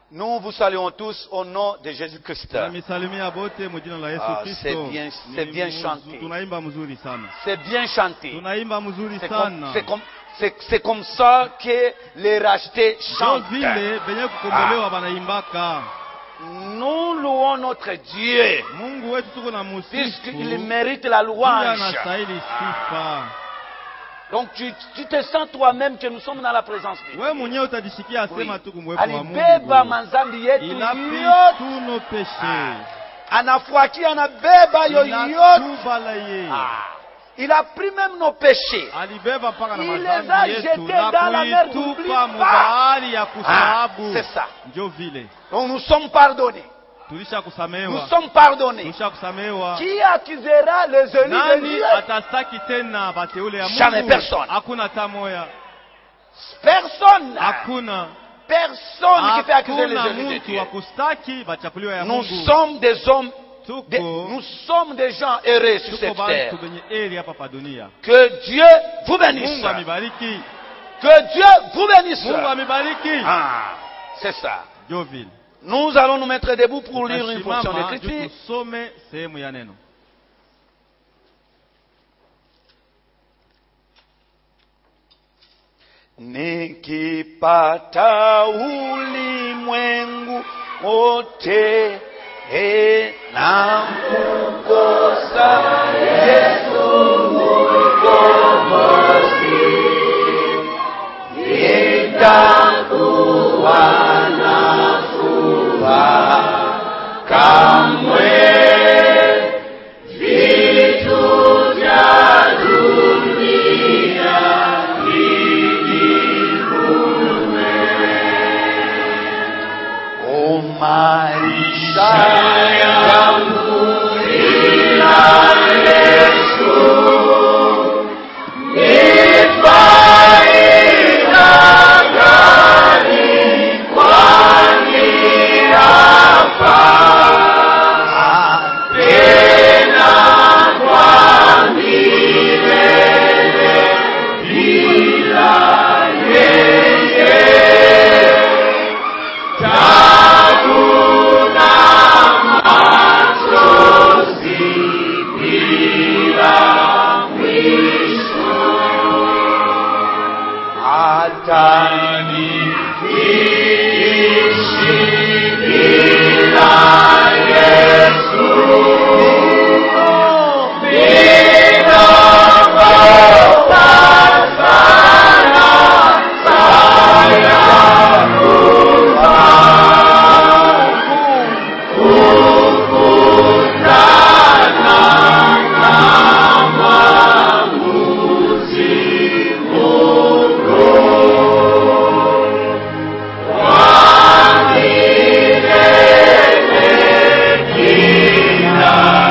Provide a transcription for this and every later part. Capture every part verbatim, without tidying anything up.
Nous vous saluons tous au nom de Jésus-Christ. Ah, c'est bien, c'est bien chanté. C'est bien chanté. C'est comme, c'est comme, c'est, c'est comme ça que les rachetés chantent. Ah. Nous louons notre Dieu puisqu'il mérite la louange. Donc tu, tu te sens toi-même que nous sommes dans la présence de Dieu. Oui. Alibeba manzambi yetu yote. Anafuaki anabeba yoyote. Il a pris même nos péchés. Il les a jetés dans la mer d'oubli. Ah, c'est ça. Donc nous sommes pardonnés. Nous sommes pardonnés. Qui accusera les élus de Dieu? Jamais personne. Personne. Personne qui peut accuser les élus de Dieu. Nous sommes des hommes. Des, nous sommes des gens heureux sur cette terre. Que Dieu vous bénisse. Que Dieu vous bénisse. Ah, c'est ça. Nous allons nous mettre debout pour lire une portion d'écriture. Nikipata ulimwengu wote e na kukosa Yesu mkombozi, nitakuwa na furaha kamwe. Vitu vya dunia vijivume, o maisha yangu ina Yesu, ni faida gani kwani yafaa tena kwa milele bila yeye. Tabu na machozi bila mwisho, hata nikiishi bila Yesu, ninaogopa sana sana kufa, kukutana na mwamuzi Mungu wa milele, kina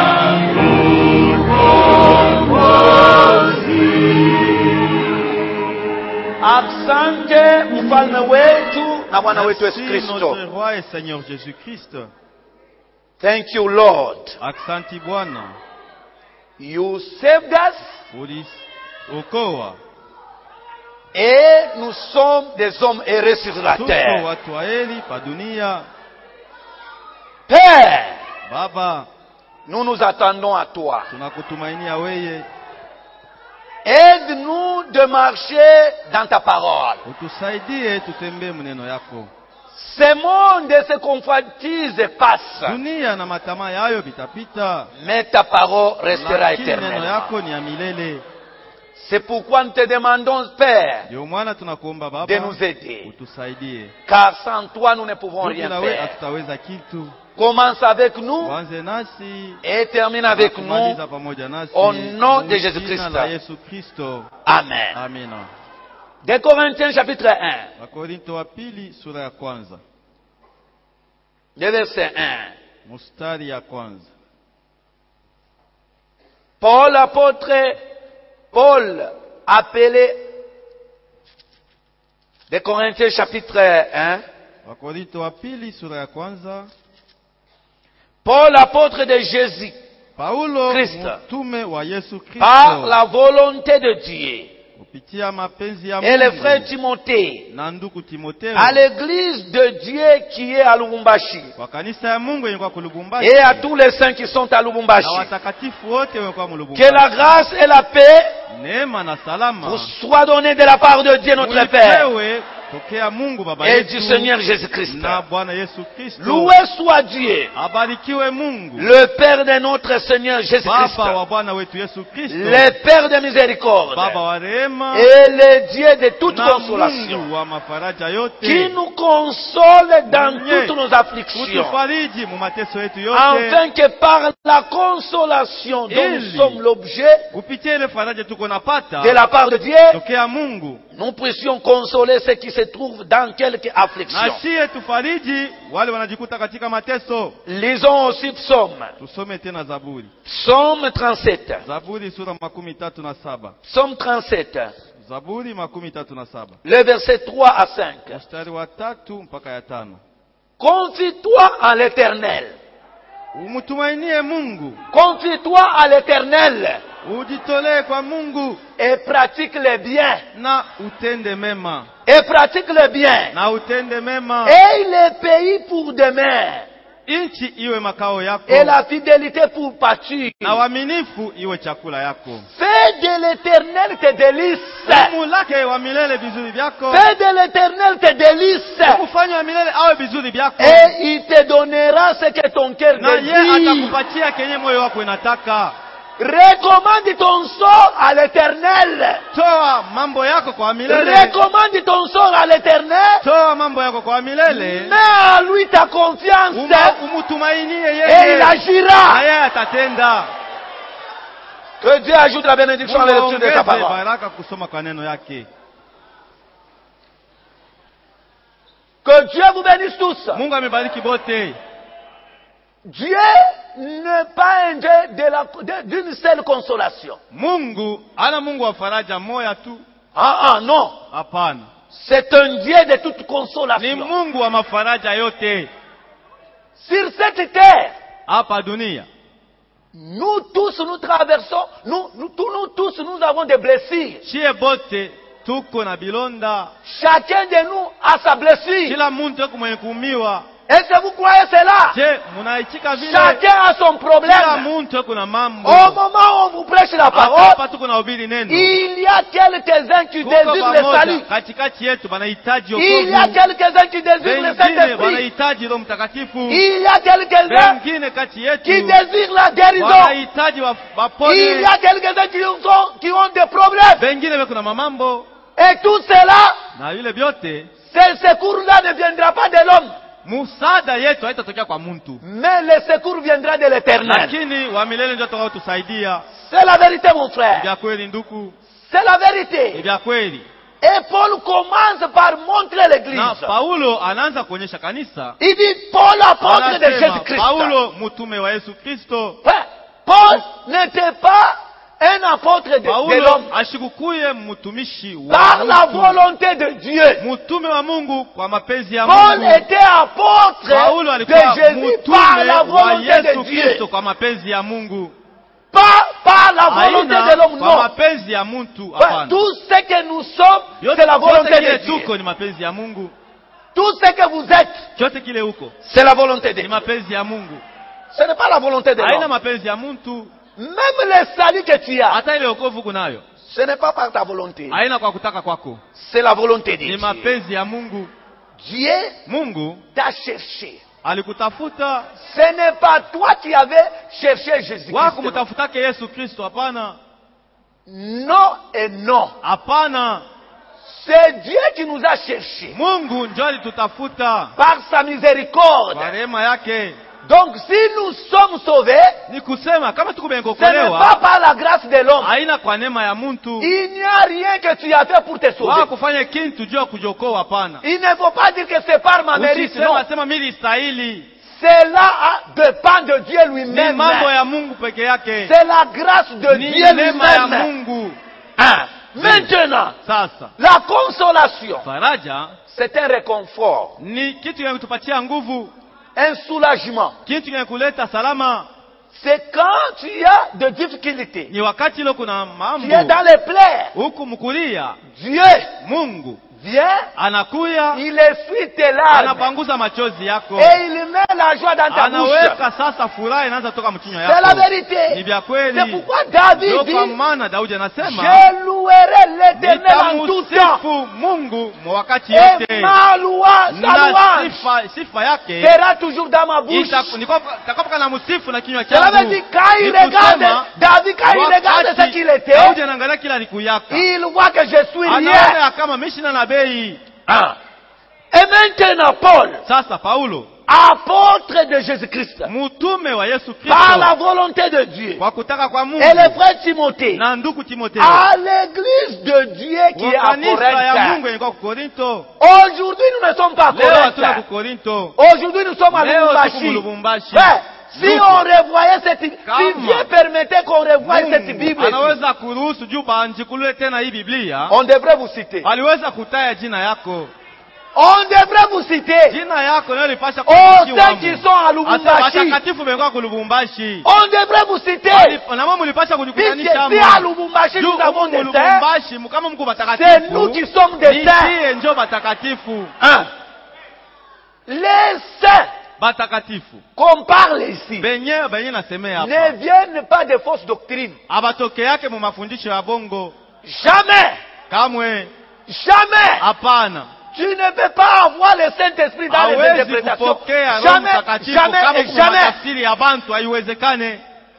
mkombozi. Asante mfalme wetu na Bwana wetu Yesu Kristo. Notre roi et Seigneur Jésus-Christ. Thank you, Lord. Aksanti Bwana. You saved us Okoa. et nous sommes des hommes heureux sur la Tuko terre. watu wa heri pa dunia. Père, Baba, nous nous attendons à toi. tunakutumainia weye. Aide-nous de marcher dans ta parole. Utusaidie tutembee mneno yako. Ce monde se confantise et passe, Dunia na matamaa yayo vitapita, mais ta parole restera lakini neno éternellement. yako ni ya milele. C'est pourquoi nous te demandons, Père, Ndio maana tunakuomba de Baba, nous aider. utusaidie. Car sans toi, nous ne pouvons rien Bila wewe faire. hatutaweza kitu. Commence avec nous Uanze nasi, et termine avec nous. kumaliza pamoja nasi. Au nom de Mu Jésus-Christ. jina la Yesu Kristo. Amen. Amina. Des Corinthiens chapitre un, Wakorinto wa pili sura ya kwanza. le verset un. Mustari ya kwanza. Paul apôtre, Paul appelé, des Corinthiens chapitre un, Wakorinto wa pili sura ya kwanza. Paul apôtre de Jésus, Paulo Christ. mtume wa Yesu Kristo, par la volonté de Dieu, kupitia mapenzi ya et le Mungu frère Timothée na ndugu Timotheo à l'église de Dieu qui est à Lubumbashi kwa kanisa ya Mungu yenye kwa Lubumbashi et à tous les saints qui sont à na Lubumbashi. watakatifu wote wenye kwa Que Lubumbashi. la grâce et la paix Neema na salama vous soient données de la part de Dieu notre Père mulipewe tokea Mungu Baba et yetu du Seigneur Jésus-Christ. na Bwana Yesu Kristo. Loué soit Dieu, Abarikiwe Mungu le Père de notre Seigneur Jésus-Christ, Baba wa Bwana wetu Yesu Kristo, le Père de miséricorde Baba wa rehema et le Dieu de toute na consolation, Mungu wa mafaraja yote, qui nous console dans Mwenye toutes nos afflictions, kutufariji mu mateso yetu yote, afin que par la consolation dont nous Ili. sommes l'objet kupitia ile faraja tuko napata de la part de Dieu, tokea Mungu, nous puissions consoler ceux qui se trouvent dans quelque affliction. na shie tufariji wale wanajikuta katika mateso. Lisons aussi Psaume, Tusome tena Zaburi, Psaume trente-sept, Zaburi sura makumi tatu na saba, Psaume trente-sept, Zaburi makumi tatu na saba le verset trois à cinq. mstari wa tatu mpaka ya tano. Confie-toi en l'Éternel. Umtumainie Mungu, Confie-toi à l'Éternel ujitolee kwa Mungu et pratique le bien. na utende mema, Et pratique le bien. na utende mema, Et le pays pour demain. inchi iwe makao yako, Et la fidélité pour pâture. na uaminifu iwe chakula yako. Fais de l'Éternel tes délices. Damu lake wa milele vizuri vyako, Fais de l'Éternel tes délices. kufanya milele awe vizuri vyako, Et il te donnera ce que ton cœur na ye désire. atakupatia kenye moyo wako inataka. Recommande ton sort à l'Éternel. Toa mambo yako kwa milele, Recommande ton sort à l'Éternel. toa mambo yako kwa milele, Mets à lui ta confiance. Uma- umutumainie Et il yeye, na agira. yeye atatenda. Que Dieu ajoute la bénédiction à la lecture de sa Mungu aongeze parole. baraka kusoma kwa neno yake. Que Dieu vous bénisse tous. Mungu amebariki bote. Dieu n'est pas un Dieu de la- de- d'une seule consolation. Mungu ana Mungu wa faraja moya tu, Ah, ah, non. hapana. C'est un Dieu de toute Ni consolation. Mungu wa mafaraja yote Sur cette terre, hapa dunia. nous tous nous traversons, nous, nous, tous, nous tous nous avons des blessures. Chie bote tuko na bilonda, Chacun de nous a sa blessure. kila muntu yuko mwenye kuumiwa. Est-ce que vous croyez cela? Je, munaichika vile? Chacun a son Kila problème. muntu yuko na mambo. Au moment où on vous prêche la Hapa parole, hapa tuko na ubiri neno. il y a quelques-uns qui Kuko désirent le salut. pamoja katikati yetu banahitaji Il y a wokovu. quelques-uns qui désirent le Wengine Saint-Esprit. wanahitaji Roho Mtakatifu. Il y a quelques-uns Wengine kati qui yetu désirent la guérison. wanahitaji wa- Il wapone. y a quelques-uns qui ont, qui ont des problèmes. Wengine weko na mamambo, Et tout cela, na vile vyote ce secours-là ne viendra pas de l'homme. musaada yetu haitatokea kwa muntu, Mais le secours viendra de l'Éternel. lakini wa milele ndio atakao tusaidia. C'est la vérité, mon frère. Vya kweli nduku, C'est la ni vérité. vya kweli. Et Paul commence par montrer l'église. Na Paulo anaanza kuonyesha kanisa, Il dit Paul, apôtre de anasema Jésus-Christ. Paulo mtume wa Yesu Kristo. Ouais. Paul n'était pas un apôtre de, de Paulo l'homme. ashikukuye mtumishi wa Par la mtu. volonté de Dieu. Mtume wa Mungu kwa mapenzi ya Paul Mungu. était apôtre Paulo de alikuwa Jésus par la mtume wa volonté de Yesu Dieu. Kristo kwa mapenzi ya Mungu. Pas par la volonté Haina de l'homme, kwa non. mapenzi ya mtu, Ouais, hapana. tout ce que nous sommes, Yote- c'est la volonté yote kile de Dieu. tuko ni mapenzi ya Mungu. Tout ce que vous êtes, Chote kile huko c'est la volonté de ni Dieu. mapenzi ya Mungu. Ce n'est pas la volonté de Haina l'homme. mapenzi ya mtu. Même le salut que tu as, Hata ile wokovu kunayo ce n'est pas par ta volonté. haina kwa kutaka kwako, C'est la volonté de ni Dieu. mapenzi ya Mungu. Dieu Mungu t'a cherché. alikutafuta, Ce n'est pas toi qui avais cherché Jésus-Christ. wako mtafutake Yesu Kristo. Hapana, Non et non. hapana. C'est Dieu qui nous a cherchés Mungu ndio alitutafuta par sa miséricorde. kwa rehema yake. Donc si nous sommes sauvés, Ni kusema kama tuko ce n'est pas bengokolewa, par la grâce de l'homme. haina kwa neema ya mtu. Il n'y a rien que tu as fait pour te sauver. Wao kufanya kintu juu ya kujiokoa, hapana. Il ne faut pas dire que c'est par ma mérite. Non. Usisema sema mimi stahili. Cela a- dépend de Dieu Ni lui-même. mambo ya Mungu peke yake. C'est la grâce de Ni Dieu neema ya lui-même. Mungu. Hein. Maintenant, Sasa la consolation, faraja c'est un réconfort, ni kitu kinachotupatia nguvu, un soulagement. kitu kinakuleta salama. c'est quand tu as de difficultés. Ni wakati ile kuna Tu es mambo dans les plaies. huku mkulia, Dieu Mungu vient, anakuya, il essuie tes larmes anapanguza machozi yako, et il met la joie dans ta bouche. anaweka sasa furaha inaanza toka mkinywa C'est la yako. vérité. Ni vya kweli. C'est pourquoi David Ndio dit, kwa maana Daudi anasema, je louerai l'Éternel en tout temps. nitamsifu Mungu mwa wakati Et yote, ma louange, sa na louange sifa, sifa yake sera toujours dans ma bouche. nitakopa na msifu na kinywa Cela veut changu. dire quand il Ni regarde, kusema, David quand il regarde wakati ce qu'il était, Daudi anaangalia kila nikuyaka, il voit que je suis rien. anaona kama mishina na bei. Ah. Et maintenant Paul, Sasa Paulo, apôtre de Jésus-Christ, mtume wa Yesu par la Kristo, volonté de Dieu, kwa kutaka kwa Mungu, et le frère Timothée, na ndugu Timotheo, à l'église de Dieu qui est wa à kanisa ya Corinthe. Mungu yenye kwa Korinto. Aujourd'hui, nous ne sommes pas à Leo hatuna ku Corinthe. Korinto, Aujourd'hui, nous sommes à leo tuko Lubumbashi. Lubumbashi. Ouais. Si Ndugu, on revoyait cette, si Kama Dieu permettait qu'on revoie cette Mungu Bible, anaweza kuruhusu juu banjikulue tena hii Biblia, on devrait vous citer. aliweza kutaya jina yako. On devrait vous citer. Jina yako nayo lipasha Oh, ceux qui sont à Asa Lubumbashi, watakatifu bengwa ku Lubumbashi. on devrait vous citer. Ali- Na mama mulipasha Si kujikutanisha si à hapo. Lubumbashi, Juu nous avons huku des saints, Lubumbashi kama mko c'est batakatifu. nous qui sommes des saints. Nisie njo batakatifu. Un. Les saints Batakatifu. qu'on parle ici Benye benye nasemea hapa. ne viennent pas de fausses doctrines. Abatoke yake mu mafundisho ya bongo. Jamais, Kamwe jamais. hapana. Tu ne peux pas avoir le Saint-Esprit dans les Hawezi interprétations. kupokea Roho Jamais, Mtakatifu jamais kama et kuna jamais. tafsiri ya bantu haiwezekane.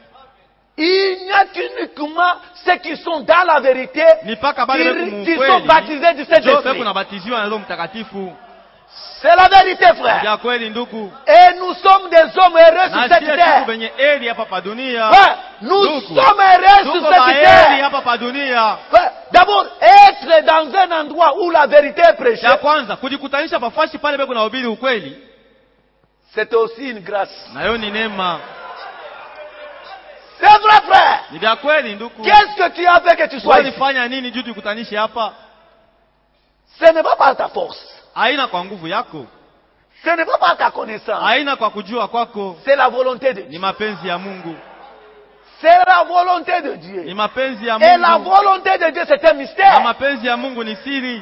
Il n'y a qu'uniquement ceux qui sont dans la vérité, Ni paka bale beku qui, qui sont mukweli. baptisés du Njo Saint-Esprit. beku nabatiziwa na Roho Mtakatifu. C'est la vérité, frère. Ya kweli ndugu. Et nous sommes des hommes heureux sur Na cette sie tuko terre. benye heri hapa pa dunia. Ouais, nous Ndugu. sommes heureux sur Tuko cette baheri terre. hapa pa dunia. Ouais, d'abord, être dans un endroit où la vérité est prêchée, Ya kwanza kujikutanisha pafashi pale beku nahubiri ukweli. c'est aussi une grâce. Nayo ni neema. C'est vrai, frère. Ni vya kweli ndugu. Qu'est-ce que tu as fait que tu sois ici? Walifanya nini juu tukutanishe hapa? Ce n'est pas par ta force. Haina kwa nguvu yako. Ce n'est pas par ta connaissance. Haina kwa kujua kwako. C'est la volonté de Ni Dieu. mapenzi ya Mungu. C'est la volonté de Ni Dieu. mapenzi ya Et la Mungu. volonté de Dieu, c'est un Na mystère. mapenzi ya Mungu ni siri.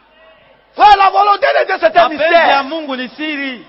Frère, la volonté de Dieu, c'est un Mapenzi ya mystère. Mungu ni siri.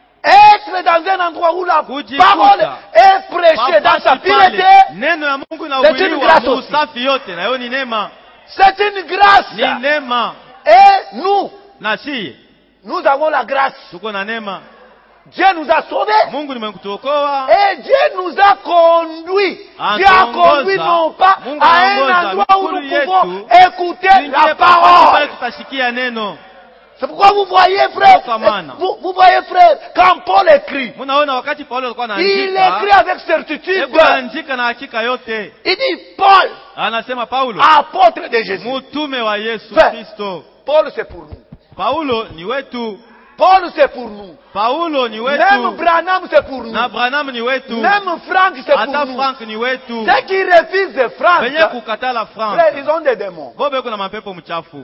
Être dans un endroit où la Kujikuta. parole est prêchée dans sa Papashi pale, pureté, neno ya Mungu C'est une inahubiriwa grâce mu aussi. usafi yote, na hiyo ni neema. c'est une grâce. Ni neema. Et nous, Na si nous avons la grâce. tuko na neema. Dieu nous a sauvés. Mungu nimekutuokoa. Et Dieu nous a conduits. Dieu a conduit non pas Mungu à anaongoza. un endroit où nous Mikulu pouvons yetu. écouter Tuingie la pamoja pale parole. tutashikia neno. C'est pourquoi vous voyez, frère, Kwa maana. vous, vous voyez, frère, quand Paul écrit, Munaona wakati Paulo alikuwa il anaandika, écrit avec certitude. hebu anaandika na hakika yote. Il dit, Paul, Anasema Paulo, apôtre de Jésus. mtume wa Yesu Frère. Kristo. Paul, c'est pour nous. Paulo ni wetu. Paul, c'est pour nous. Paulo ni Même wetu. Branham, c'est pour nous. Na Branham ni wetu. Même Franck, c'est pour Hata nous. Frank ni wetu. Ceux qui refusent de Franck, Benye kukatala Frank. frère, ils ont des démons. Bo beko na mapepo mchafu.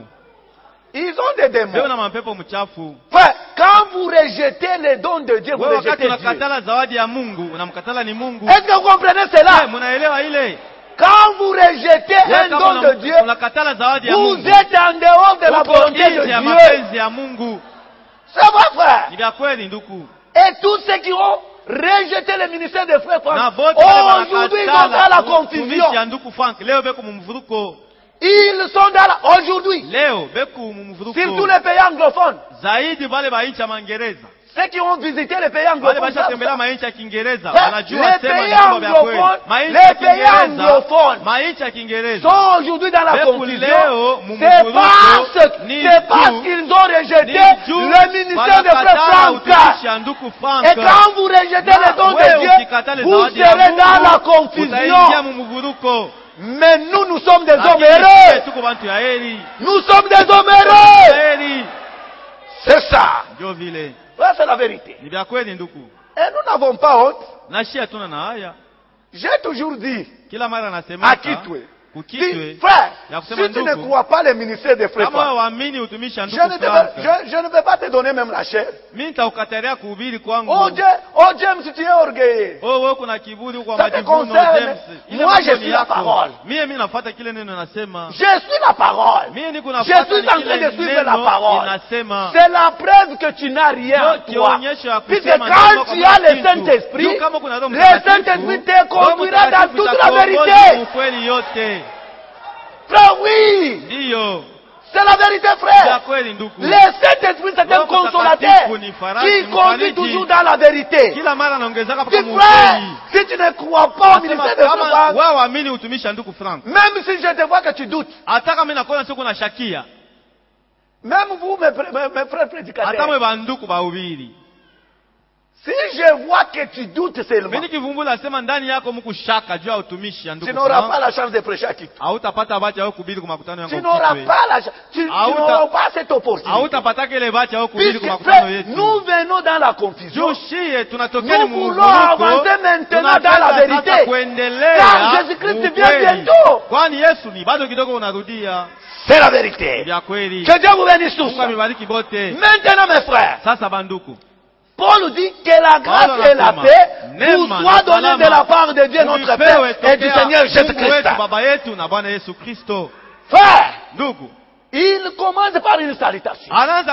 Ils ont des Beko démons. na mapepo mchafu. Frère, quand vous rejetez les dons de Dieu, vous Wewe wakati rejetez Dieu. unakatala zawadi ya Mungu, unamkatala ni Mungu. Est-ce que vous comprenez Eh, cela? munaelewa ile? Quand vous rejetez Wewe un kama don de una- Dieu, unakatala zawadi ya vous Mungu. êtes en dehors de la Uko volonté de nje ya Dieu. mapenzi ya Mungu. C'est vrai, frère. Ni vya kweli ndugu. Et tous ceux qui ont rejeté le ministère des frères Na Franck, bote wale aujourd'hui ils sont dans la wanakatala confusion. utumishi ya ndugu Frank. Leo beko mumvuruko. Ils sont dans la... Aujourd'hui, Leo beko mumvuruko. surtout les pays anglophones, Zaidi bale ba nchi ya Mangereza. ceux qui ont visité les pays Wale anglophones, basha savent tembelea ça. mainchi ya Kiingereza. Les Wanajua sema pays ni mambo vya kweli. anglophones, Mainchi les ya pays Kiingereza. anglophones Mainchi ya Kiingereza. sont aujourd'hui dans la Beku confusion. leo, C'est mumuvuruko, parce, ni c'est parce juu- qu'ils ont rejeté Ni juu le ministère des frères wanakatala Franck. utumishi ya ndugu Frank. Et quand vous rejetez les dons Wewe de Dieu, ukikatale vous zawadi ya serez dans la Mungu, utaingia confusion. mumuvuruko. Mais nous, nous sommes des hommes Lakini heureux. sisi tuko bantu ya heri. Nous sommes des hommes heureux. Heri. C'est ça. Ndio vile. Ouais, c'est la vérité. Ni vya kweli ndugu. Et nous n'avons pas honte. Na shi hatuna na haya. J'ai toujours dit Kila mara à nasemeka. Kitwe, Dis, frère, si tu ne crois pas le ministère des frères, je ne, devais, je, je ne vais pas te donner même la chair. Oh Dieu, oh James, tu es orgueilleux. Ça te concerne. Moi, je suis la parole. Je suis la parole. Je suis en train de suivre la parole. C'est la preuve que tu n'as rien, toi. Puisque quand tu as le Saint-Esprit, le Saint-Esprit te conduira dans toute la vérité. Frère, oui! C'est la vérité, frère. Le Saint-Esprit, c'est un consolateur qui conduit toujours dans la vérité. Dis, frère, si tu ne crois pas au ministère de Franck, même si je te vois que tu doutes, même vous, mes, mes, mes frères prédicateurs, si je vois que tu doutes seulement, tu n'auras pas la chance de prêcher à qui. Tu n'auras pas la chance. Tu n'auras pas cette opportunité. Puisque nous venons dans la confusion. Nous voulons avancer maintenant dans la vérité. Car Jésus-Christ vient bientôt. C'est la vérité. Que Dieu vous bénisse tous. Maintenant, mes frères, Paul dit que la grâce et la paix vous soient données de la part de Dieu notre Père et du Seigneur Jésus-Christ. Frère, il commence par une salutation.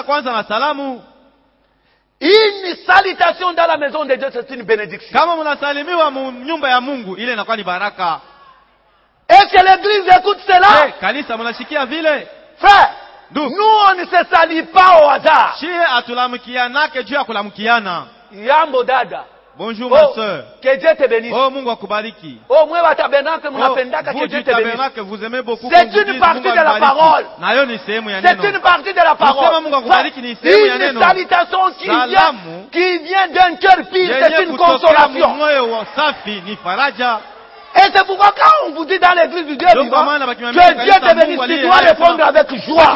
Une salutation dans la maison de Dieu, c'est une bénédiction. Est-ce que l'Église écoute cela? Frère, nous, on ne se salue pas au hasard. Yambo dada. Bonjour oh, ma soeur. Que Dieu te bénisse. Oh Mungu akubariki. Oh moi wa tabernacle mnapendaka que Dieu te bénisse. Vous aimez beaucoup. C'est une partie de la parole. C'est une partie de la parole. Une salutation qui vient, qui vient d'un cœur pur, c'est une consolation. Et c'est pourquoi quand on vous dit dans l'église du Dieu vivant, que Dieu te bénisse, tu dois répondre avec joie.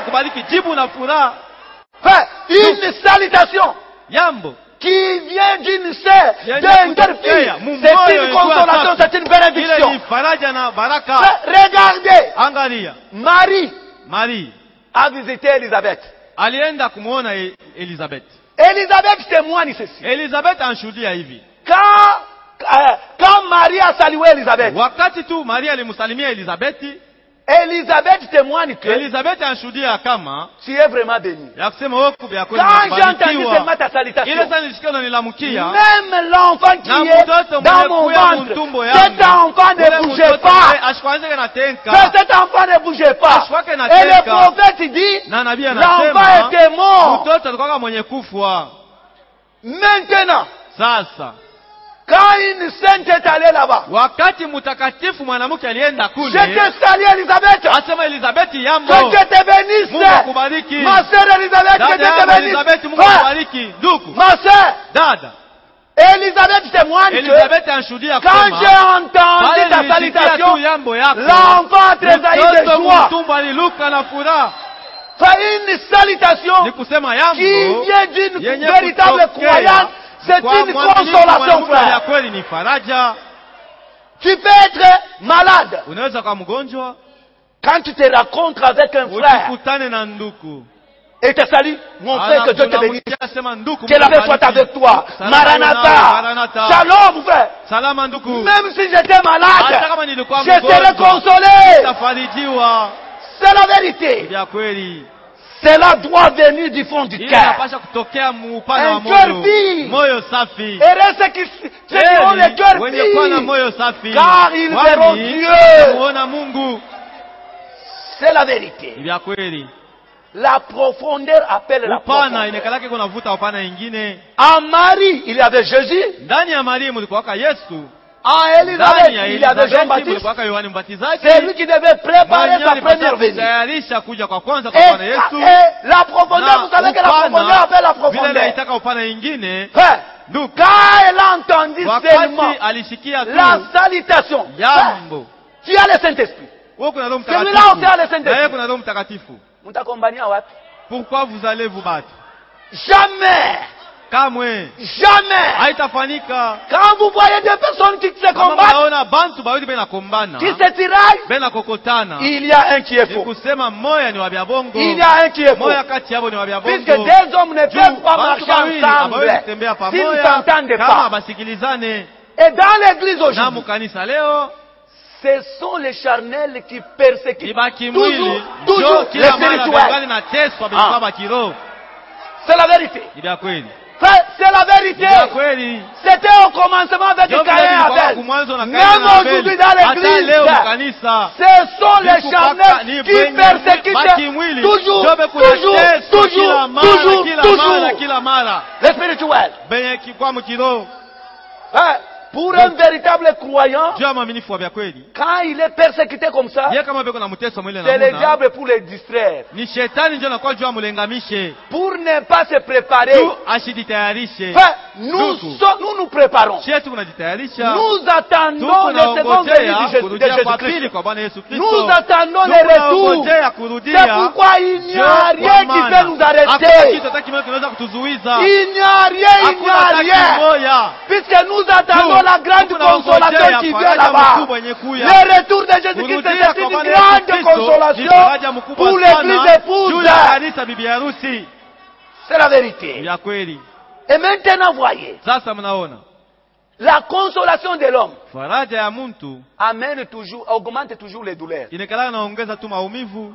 Fait une salutation qui vient d'une sœur, d'un cœur pur. C'est une consolation, c'est une bénédiction. Regardez, Marie, Marie a visité Élisabeth. Alienda kumuona Élisabeth. Élisabeth témoigne ceci. Élisabeth anshuhudia hivi. Quand Quand Marie a salué Élisabeth, wakati tu Maria alimsalimia Élisabeth, Élisabeth témoigne que Élisabeth anshuhudia kama tu es vraiment béni. Quand j'ai entendu seulement ta salutation, même l'enfant qui na est dans mon ventre, cet enfant ne bougeait pas. Que cet enfant ne bougeait pas. Et le prophète dit, l'enfant était mort. Maintenant, sasa quand une sainte est allée là-bas, wakati mtakatifu mwanamke alienda kule, je te salue Élisabeth, asema Élisabeth yambo, que Dieu te bénisse, Mungu akubariki, ma sœur Élisabeth, que Dieu te bénisse, Élisabeth, Mungu akubariki, ndugu, ma sœur, dada, Élisabeth témoigne que quand j'ai entendu ta salutation, l'enfant a tressailli de joie. Fais une salutation qui vient d'une véritable croyance. C'est une consolation, frère. Tu peux être malade. Quand tu te rencontres avec un frère et te salue, mon frère, que Dieu te bénisse. Que la paix soit avec toi. Maranatha. Shalom, frère. Même si j'étais malade, je serai consolé. C'est la vérité. Cela doit venir du fond du cœur. Un cœur pur. Et reste qui ont le cœur pur. Car ils verront Dieu. C'est la vérité. La profondeur appelle la profondeur. En Marie, il y avait Jésus. En Élisabeth, il y avait Jean-Baptiste. C'est lui qui devait préparer sa première venue. Et, et la profondeur, vous savez que la profondeur appelle la profondeur. Frère, quand elle a entendu seulement la salutation, frère, tu as le Saint-Esprit. Celui-là aussi a le Saint-Esprit. Pourquoi vous allez vous battre? Jamais Kamwe. Jamais. Haitafanyika. Quand vous voyez des personnes qui se Kama combattent, mnaona bantu bawili bena kombana. qui se tiraillent, Bena kokotana. il y a un qui est Ni faux. kusema moya ni wa bya bongo. Il y a un qui est faux. Moya kati yabo ni wa bya bongo. Puisque deux hommes ne peuvent pas Bantu marcher bawili abawezi ensemble kutembea s'ils ne pamoja s'entendent kama pas. basikilizane. Et dans l'église Na aujourd'hui, mukanisa leo ce sont les charnels qui persécutent ibaki toujours, mwili toujours ndio les kila mara spirituels. bengani na teswa Ah. bengaba bakiro. C'est la vérité. Ni bya kweli. Frère, c'est la vérité. Ni bya kweli. C'était au commencement avec Ndio Caïn et vilikuwa Abel. kumwanzo na Kaini Même na aujourd'hui Abeli. dans Hata l'église, leo mkanisa. ce sont les Ni kupaka- charnels ni qui benye- persécutent baki mwili. toujours, Ndio kuna toujours, teso toujours, kila mara, toujours, kila mara, toujours kila mara. les spirituels. Benye kikwa mkiro. Hein? Pour un véritable croyant, Jua mwaminifu wa bya kweli. quand il est persécuté comme ça, Yeye kama beko na mteso mwile c'est le na muna. diable pour les distraire. Ni shetani ndio anakuwa jua mulengamishe. Pour ne pas se préparer, Tu ashiditayarishe. enfin, nous, Ndugu. so- nous nous préparons. Shetu kunajitayarisha. Nous attendons Tuko le second venue naongojea de Jésus- de kurudia kwa Jésus-Christ. pili kwa Bwana Yesu Kristo. Nous attendons Tuko le retour. naongojea C'est kurudia. pourquoi il n'y a Kwa rien qui maana, peut nous hakuna arrêter. kitu hata kimoja kinaweza kutuzuiza. Il n'y a rien, il n'y Hakuna a hata rien. kimoja. Puisque nous attendons la grande Tuko naongojea consolation qui vient faraja là-bas. mkubwa yenye kuya. Le retour de Jésus-Christ, Kurudia c'est kwa une Bwana Yesu grande Kristo ni consolation faraja mkubwa pour sana l'église épouse. juu ya kanisa bibi harusi. C'est la vérité. Ya kweli. Et maintenant, voyez, Sasa mnaona la consolation de l'homme faraja ya mtu amène toujours, augmente toujours les douleurs. inakalala naongeza tu maumivu.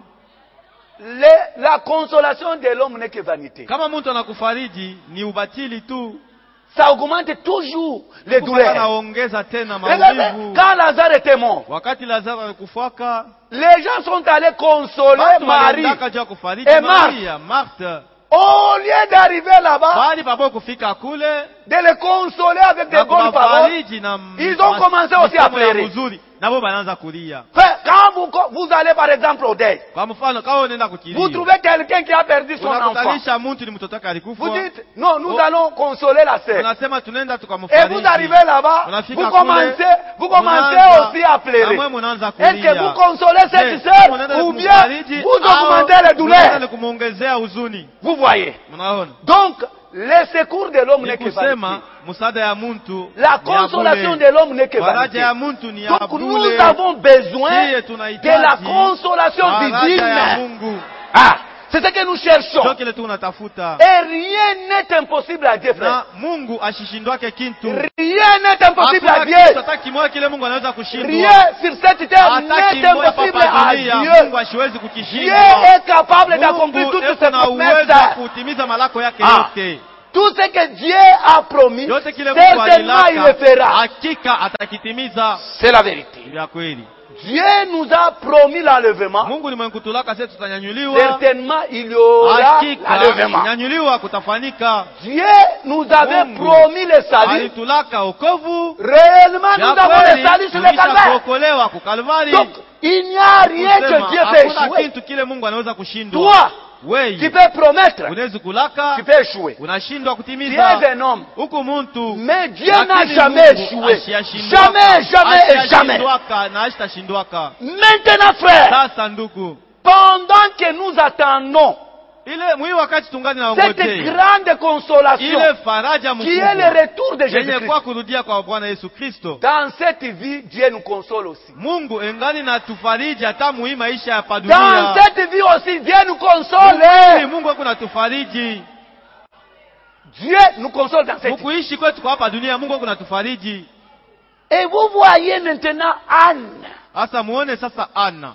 Le- la consolation de l'homme n'est que vanité. Kama mtu anakufariji ni ubatili tu. Ça augmente toujours les Kufa douleurs. anaongeza tena Regardez, maumivu. quand Lazare était mort, Wakati Lazaro alikufuaka, les gens sont allés consoler watu Marie. waliendaka juu ya kufariji Et Marthe. Maria, Martha. Au lieu d'arriver là-bas, Bali pamoja kufika kule de les consoler avec na des bonnes paroles, kuwafariji na ils ont commencé aussi à misemo ya pleurer. mzuri, nabo banaanza kulia. Frère, quand vous, vous allez par exemple au deuil, Kwa mfano kama unaenda vous kukilia, trouvez quelqu'un qui a perdu son enfant. unakutanisha mtu ni mtoto wake alikufa. Vous dites, non, nous Oh. allons consoler la sœur. Unasema tunaenda Et tukamfariji. vous arrivez là-bas, Unafika vous kule, commencez, vous commencez unaanza- aussi à pleurer. na mwe munaanza Est-ce que kulia. vous consolez Je, cette kama sœur unaenda ou bien kumfariji, vous au augmentez les douleurs? unaenda kumuongezea huzuni. Vous voyez. Mnaona? Donc, le secours de l'homme Ni n'est que kusema vanité. msaada ya mtu La ni ya consolation bure. de l'homme n'est que Faraja vanité. ya mtu ni ya Donc bure. nous avons besoin Siye de tunahitaji la consolation faraja ya divine. Mungu. Ah, c'est ce que nous cherchons. Ndio kile tu unatafuta. Et rien n'est impossible à Dieu, frère. Na Mungu ashishindwake kintu. Rien n'est impossible à Hakuna Dieu. kitu hata kimoja kile Mungu anaweza kushindwa. Rien sur cette terre Hata n'est kimoja impossible papa à dunia Dieu. Mungu ashiwezi Dieu kukishindwa. est capable d'accomplir Mungu toutes eko ses na uwezo wa promesses. kutimiza malako yake Ah. yote. Tout ce que Dieu a promis, Yote kile Mungu certainement il le alilaka, fera. hakika atakitimiza. C'est la vérité. Ya kweli. Dieu nous a promis l'enlèvement. Mungu ni mwenye kutulaka sisi tutanyanyuliwa. Certainement il y aura Hakika l'enlèvement. kunyanyuliwa kutafanyika. Dieu nous avait Mungu promis le salut. alitulaka wokovu. Réellement nous Ya avons kweli, le salut sur le tulisha calvaire. kuokolewa ku Kalvari. Donc il n'y a rien Kusema, que Dieu fait hakuna échouer. kitu kile Mungu anaweza kushindwa. Toi, tu Wewe peux promettre, unaweza kulaka, tu peux échouer. unashindwa Tu kutimiza. es un homme. Huku muntu Mais Dieu lakini n'a jamais Mungu échoué. ashiyashindwaka. Jamais, jamais et jamais. Ashiyashindwaka na hashitashindwaka. Maintenant, frère, Sasa ndugu, pendant que nous attendons ile mwi wakati tungali na cette ngojea grande consolation ile faraja qui est mkubwa le retour de yenye Jésus-Christ, kwa kurudia kwa Bwana Yesu Kristo, dans cette vie, Dieu nous console aussi. Mungu engali na tufariji hata muhii maisha ya pa Dans dunia. cette vie aussi, Dieu nous Mungu, console. Mungu ako na tufariji. Dieu nous console dans cette vie. Mukuishi kwetu kwa hapa dunia Mungu ako na tufariji. Et vous voyez maintenant Anne. Sasa muone sasa Ana.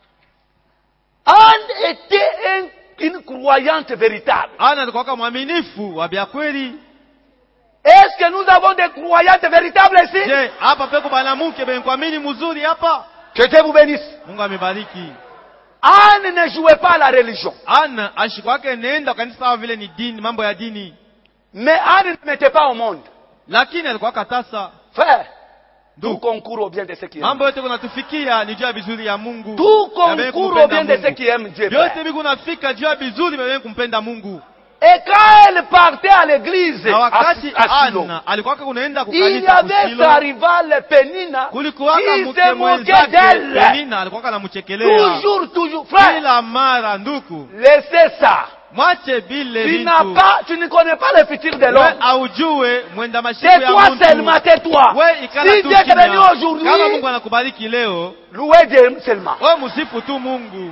Anne était un- une croyante véritable. Ana alikuwa kama mwaminifu wa bia kweli. Est-ce que nous avons des croyantes véritables ici? Je, hapa peko banamuke ben kuamini mzuri hapa? Que Dieu vous bénisse. Mungu amebariki. Anne ne jouait pas à la religion. Ana ashikwake nenda kanisa sawa vile ni dini, mambo ya dini. Mais Anne ne mettait pas au monde. Lakini alikuwa katasa. Frère, tout Ndugu, concourt au bien de ceux qui aiment. mambo yote kunatufikia ni juu ya vizuri ya Mungu. Tout Ya benye concourt au kumpenda bien de Mungu. ceux qui aiment Dieu. Vyote frère. biku nafika juu ya vizuri vya benye kumpenda Mungu. Et quand elle partait à l'église, Na à, wakati à Silo, Ana alikuwa kunaenda il y kukanisa avait kusilo. sa rivale Pénina Kulikuwa qui mke se moquait mwenzake d'elle. Penina alikuwa anamchekelea. Toujours, toujours. Frère, Kila mara nduku. laissez ça. Mwache bile Tu vitu. n'as pas, tu ne connais pas le futur de We l'homme. aujue mwenda mashiku C'est ya toi mtu. seulement, tais-toi. We ikala Si tu Dieu est venu kimya. Kama aujourd'hui, Mungu anakubariki leo, louez Dieu seulement. we musifu tu Mungu.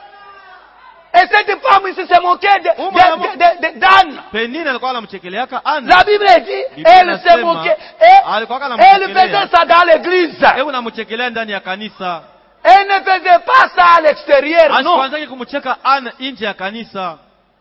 Et cette femme ici s'est moquée de, Oh, de, de, de, de Dan. Penina alikuwa anamchekeleaka Ana. La Bible dit, Biblia elle s'est inasema, moquée. Et alikuwa elle anamchekelea. faisait ça dans l'église. Hebu namchekelea ndani ya kanisa. Elle ne faisait pas ça à l'extérieur, non. Ashikwanzaki kumcheka Ana nje ya kanisa.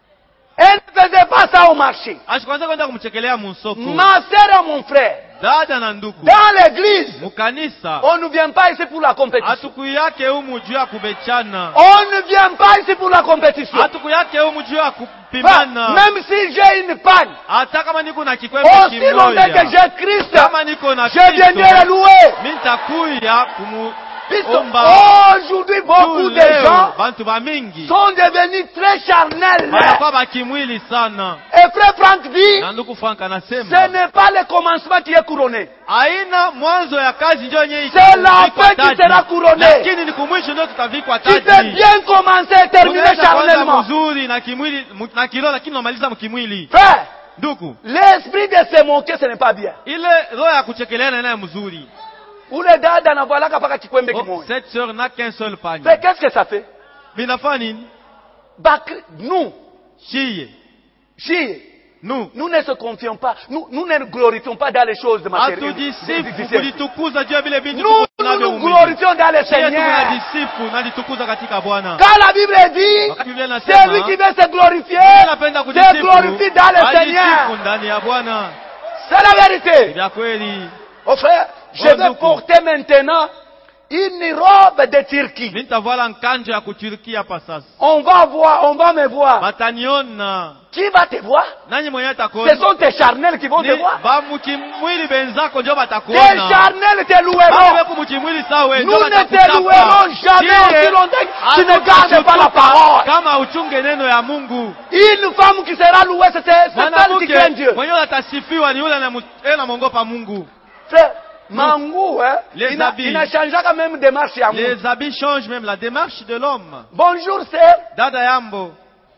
Elle ne faisait pas ça au marché. Ashikwanza kwenda kumchekelea musoko. Ma sœur et mon frère, Dada na nduku. dans l'église, Mukanisa. on ne vient pas ici pour la compétition. Atuku yake humu juu ya kubechana. On ne vient pas ici pour la compétition. Atuku yake humu juu ya Enfin, kupimana. même si j'ai une panne, Hata kama niko na kikwembe aussi longtemps que kimoja. j'ai Christ, Kama niko na je viendrai le louer. mimi nitakuya kumu Puisque omba. aujourd'hui, beaucoup Tu de leo, gens bantu ba mingi. sont devenus très charnels. Wanakuwa bakimwili sana. Et frère Franck dit, Na ndugu Frank ce anasema. n'est pas le commencement qui est couronné. Haina mwanzo ya kazi ndio yenyewe C'est la itavikwa fin qui taji. sera couronnée. Lakini ni kumwisho ndio tutavikwa Tu peux taji. bien commencer et terminer Unaweza kwanza charnellement. mzuri na kimwili mu- na kilo lakini unamaliza mkimwili. Frère, Ndugu, l'esprit de se moquer, ce n'est pas bien. ile roho ya kuchekeleana naye mzuri. Ule dada anavalaka paka kikwembe Oh, kimoja. cette sœur n'a qu'un seul panier. Mais qu'est-ce que ça fait? Binafanya nini? Bakri- Nous, Chiye. chi, Nous. nous ne se confions pas. Nous, nous ne glorifions pas dans les choses matérielles. Hatujisifu kulitukuza juu ya vile vitu Nous, tuko nous navyo nous mwili. glorifions dans le Sisi Seigneur. tunajisifu na litukuza katika Bwana. Quand la Bible dit, Wakati Biblia celui inasema, qui veut se glorifier, anapenda se kujisifu, glorifie dans le ajisifu Seigneur. ndani ya Bwana. C'est la vérité. Vya kweli. Oh frère, je Oh, vais Ndugu. porter maintenant une robe de Turquie. Mimi nitavala nkanjo ya kuchirikia hapa sasa. On va voir, on va me voir. Bataniona. Qui va te voir? Nani mwenye Ce atakuona? sont tes charnels qui vont te Ni voir. ba mukimwili benzako ndio Tes batakuona. charnels te Bale loueront. beku mukimwili sawe Nous ndio ne te batakutapa. louerons jamais Yeye, aussi longtemps que tu ne hatukutupa gardes pas la parole. Kama uchunge neno ya Mungu. Une femme qui sera louée, c'est c'est celle qui Mwanamke craint Dieu. mwenye atasifiwa ni yule anamwogopa Mungu. Frère, Mangou, hein, Les il n'a habits. il n'a changé quand même de marche à moi. Les habits changent même la démarche de l'homme. Bonjour, sœur. Dada Yambo.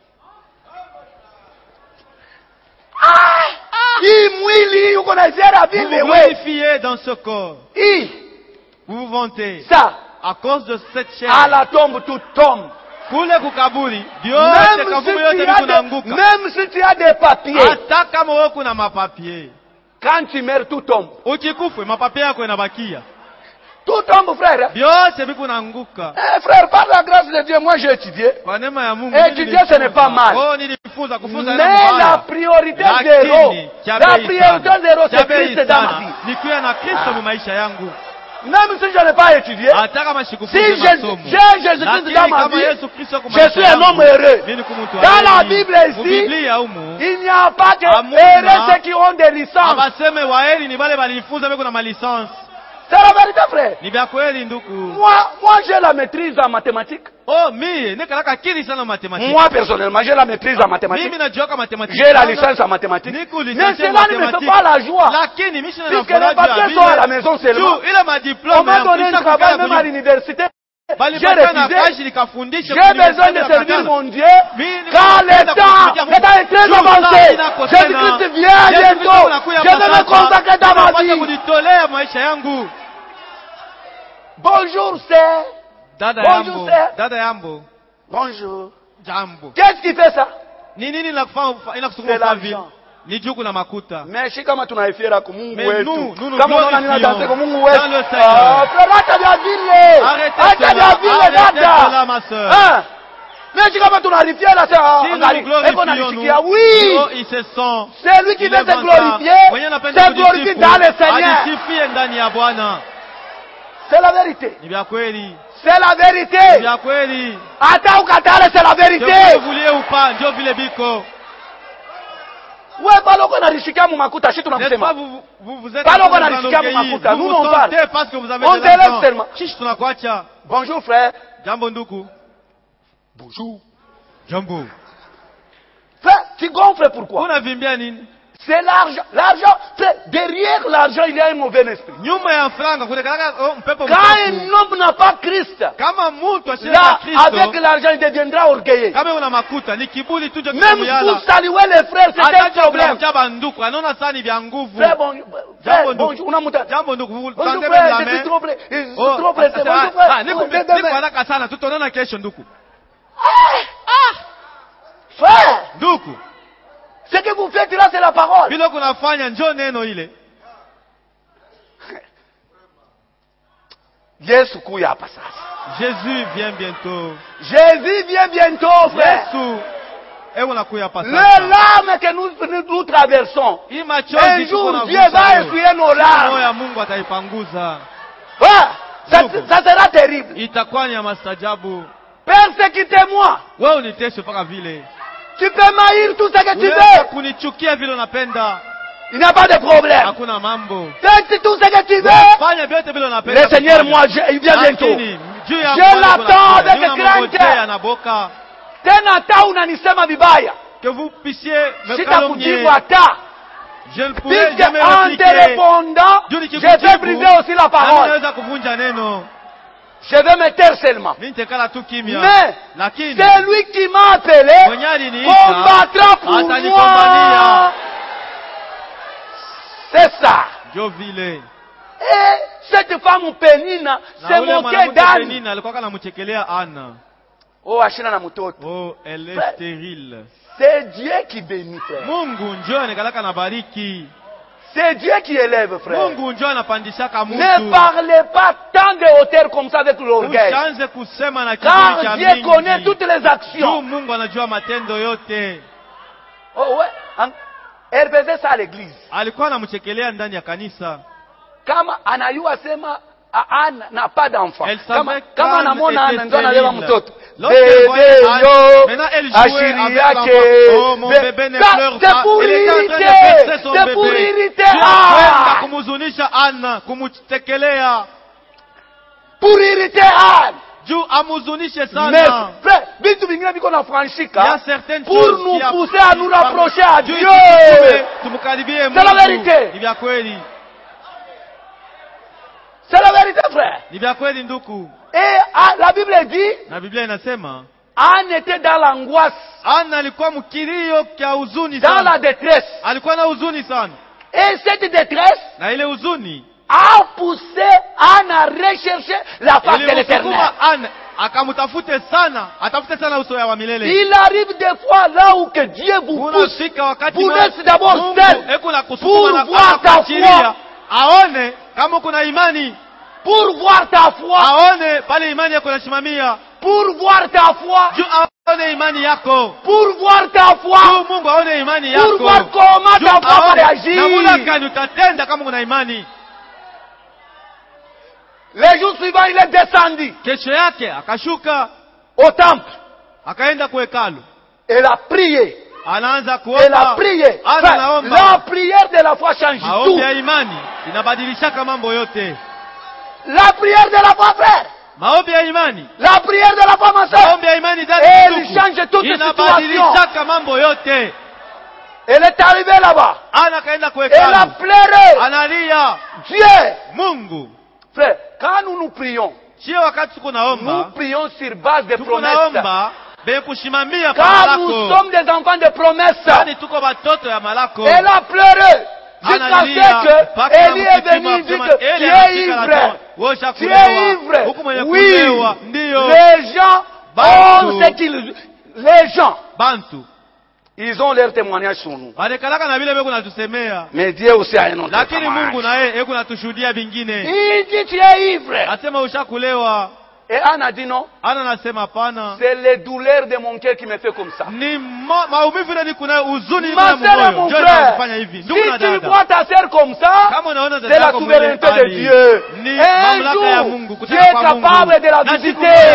Ah! Hii mwili uko na zera Vous vile vous wewe. glorifiez dans ce corps. Hii, Vous vous vantez. ça, À cause de cette chair. à la tombe, tout tombe. Kule kukaburi. Vyote Même si, kavumu tu yote as des, vikunanguka. même si tu as des papiers, Hata kama wewe kuna mapapier. quand tu meurs, tout tombe. Ukikufa mapapier yako yanabakia. Tout tombe, frère. Vyote vikunanguka. Eh, frère, par la grâce de Dieu, moi j'ai étudié. Kwa neema ya Mungu. Étudier, mimi ce n'est pas mal. Oh, nilifunza kufunza Mais ina mbaya. la priorité Lakini, zéro, cha la bei priorité sana. zéro, Cha c'est bei Christ dans ma sana. vie. Ni kuwa na Kristo mu maisha yangu. Même si je n'ai pas étudié, Hata kama si sikufunza je- masomo. j'ai Jésus-Christ Lakini dans ma kama vie, Yesu Kristo kwa je maisha suis un yangu, homme heureux. mimi ni mtu wa Dans la heri. Bible Mu ici, Biblia humu, il n'y a pas que Hamuna. heureux ceux qui ont des licences. abaseme waheri ni wale balifunza beko na malisansi. C'est la vérité, frère. Ni vya kweli ndugu. Moi, moi j'ai la maîtrise en mathématiques. Oh, mie nikalaka akili sana matematika. Moi, personnellement, j'ai la maîtrise en mathématiques. Mimi najuaka matematika. J'ai la licence en mathématiques. Niko Mais licencié cela ne me fait pas la joie. Lakini mimi sina Puisque furaha les papiers juu sont ya à la vile. maison seulement. Juu ile madiplome On m'a donné un travail même à l'université. Bali J'ai bata na refusé. kazi nikafundisha. J'ai besoin de servir mon Dieu. Mimi Quand le temps, le temps est très avancé. Jésus-Christ vient bientôt. Je vais me consacrer dans ma vie. kujitolea maisha yangu. Bonjour, sœur. Dada Bonjour, Yambo. sir. Dada Yambo. Bonjour. Jambo. Qu'est-ce qui fait ça? Ni nini inakufanya inakusukuma C'est kwa vile? l'argent. Ni juku na makuta. Mais si kama tunaifia kwa Mungu Mais wetu. nous, nous nous Kama unaona nina glorifions danser kwa Mungu wetu. dans le Seigneur. Ah, frère, acha vya vile. Arrêtez Acha cela. vya vile Arrêtez dada. cela, ma sœur. Hein? Mais si kama tunarifia là ça. Si nous angali- nous eko glorifions, nalisikia, nous, oui. oh, il se sent. C'est lui qui Il veut est se vanta. glorifier. Mwenye anapenda Se glorifier kujisifu, dans le Seigneur. ajisifie ndani ya Bwana. C'est la vérité. Ni vya kweli. C'est la Ni vérité. vya kweli. Hata ukatale, c'est la Que vous vérité. le vouliez ou pas, ndio vile biko. Wewe bado uko narishikia mu makuta, shi N'est-ce pas, tunamsema. vous, vous, vous êtes Pale en uko train de narishikia mu vous makuta. Nous vous on parle. sentez parce que vous avez On de te laisse l'argent. seulement. Chiche tunakuacha. Bonjour frère. Jambo ndugu. Bonjour. Jambo. Frère, tu gonfles pourquoi? Unavimbia nini? C'est l'argent. L'argent, c'est derrière l'argent, il y a un mauvais esprit. Quand un homme n'a pas Christ, là, avec l'argent, il deviendra orgueilleux. Même pour saluer les frères, c'est un problème. Frère, bon, frère, bonjour, on a monté. Bonjour, frère, je suis trop près. Je suis trop près, c'est bonjour, frère. Frère, ce que vous faites là, c'est la parole. Jésus vient bientôt. Jésus vient bientôt, frère. Les larmes que nous, nous traversons, un jour Dieu va essuyer nos larmes. Ouais, ça, ça sera terrible. Persécutez-moi. Tu peux m'haïr tout ce que tu veux. Il n'y a pas de problème. Fais tout ce que tu veux. Le Seigneur, moi, je, il vient bientôt. Je l'attends avec crainte. Tena hata unanisema vibaya. Que vous puissiez me calomnier. Je ne pourrai jamais en te répondant, je vais briser aussi la parole. Je vais me taire seulement. Mais c'est lui qui m'a appelé, combattra pour moi. C'est ça. Et cette femme Pénina se moquait d'Anne. Oh, Ashina na mutoto. Oh, elle est stérile. C'est Dieu qui bénit, frère. C'est Dieu qui élève, frère. Ne parlez pas tant de hauteur comme ça avec l'orgueil. Car Dieu connaît toutes les actions. Oh ouais. Elle faisait ça à l'église. Kama anayua sema Anne n'a pas d'enfant. Kama kama anamona Anne ndo analeva mtoto. Bébé yo, ashiri yake. C'est pour irriter. C'est pour irriter Anne. Pour irriter Anne. Mais frère, bitu vingine biko na franchika pour nous pousser à nous rapprocher à Dieu. C'est la vérité. C'est la vérité, frère. Et ah, la Bible dit, Anne était dans l'angoisse, dans la détresse. Et cette détresse a poussé Anne à rechercher la face de l'Éternel. Il arrive des fois là où que Dieu vous pousse pour laisser d'abord seul, pour voir ta foi. Pour voir ta foi. Pour voir ta foi. Pour voir ta foi. Pour voir comment ta foi va réagir. Les jours suivants, il est descendu au temple. Et a prié. Elle a prié. Enfin, la prière de la foi change tout. La prière de la foi, frère. La prière de la foi, ma soeur. Elle change toute situation. Elle est arrivée là-bas. Elle a pleuré. Dieu. Frère, quand nous nous prions, nous prions sur base de promesses. Car nous sommes des enfants de promesses. Elle a pleuré. Jusqu'à ce que Élie est venu dire que tu es ivre. Tu es ivre. Oui. Les gens ont ce qu'ils... Les gens. Ils ont leur témoignage sur nous. Mais Dieu aussi a un autre témoignage. Il dit tu es ivre. Et Anne a dit non. C'est les douleurs de mon cœur qui me fait comme ça. Ma soeur et mon frère, si tu vois ta soeur comme ça, c'est la souveraineté de Dieu. Un jour, Dieu est capable de la visiter.